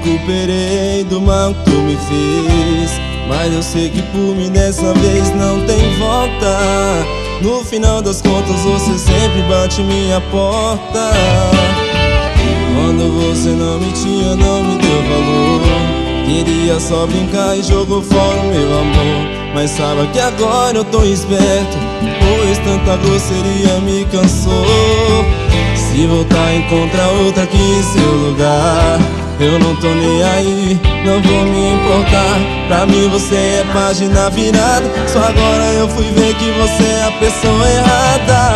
recuperei do mal que tu me fez, mas eu sei que por mim dessa vez não tem volta. No final das contas você sempre bate minha porta. Quando você não me tinha, não me deu valor. Queria só brincar e jogou fora o meu amor. Mas saiba que agora eu tô esperto, pois tanta grosseria me cansou. Se voltar, encontra outra aqui em seu lugar. Eu não tô nem aí, não vou me importar. Pra mim você é página virada. Só agora eu fui ver que você é a pessoa errada.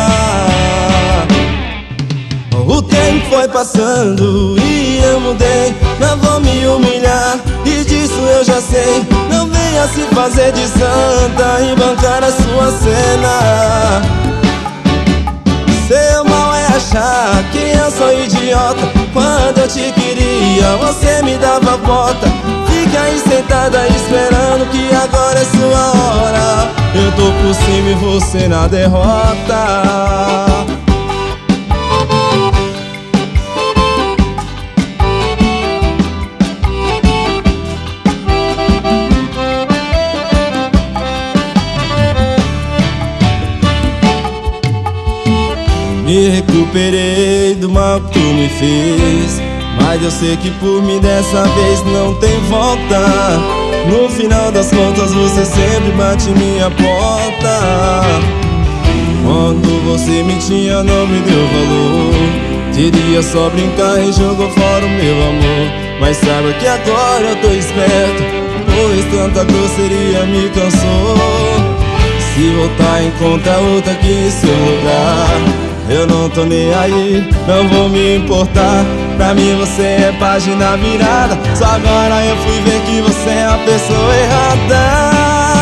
O tempo foi passando e eu mudei. Não vou me humilhar, e disso eu já sei. Não venha se fazer de santa e bancar a sua cena. Seu mal é achar que eu sou idiota. Quando eu te queria, você me dava volta. Fica aí sentada esperando que agora é sua hora. Eu tô por cima e você na derrota. Me recuperei do mal que tu me fez, mas eu sei que por mim dessa vez não tem volta. No final das contas você sempre bate minha porta. Quando você me tinha, não me deu valor. Queria só brincar e jogou fora o meu amor. Mas saiba que agora eu tô esperto, pois tanta grosseria me cansou. Se voltar, encontra outra aqui em seu lugar. Eu não tô nem aí, não vou me importar. Pra mim você é página virada. Só agora eu fui ver que você é a pessoa errada.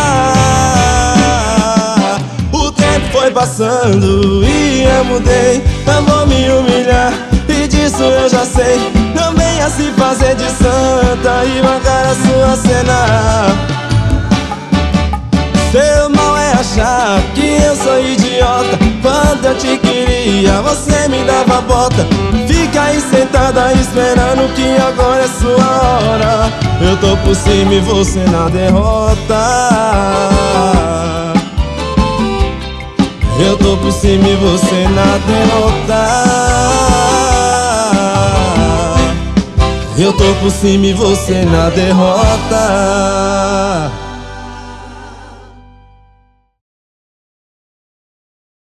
O tempo foi passando e eu mudei. Não vou me humilhar, e disso eu já sei. Não venha se fazer de santa e bancar a sua cena. Seu mal é achar que eu sou idiota. Quando eu te queria, você me dava volta. Fica aí sentada esperando que agora é sua hora. Eu tô por cima e você na derrota. Eu tô por cima e você na derrota. Eu tô por cima e você na derrota.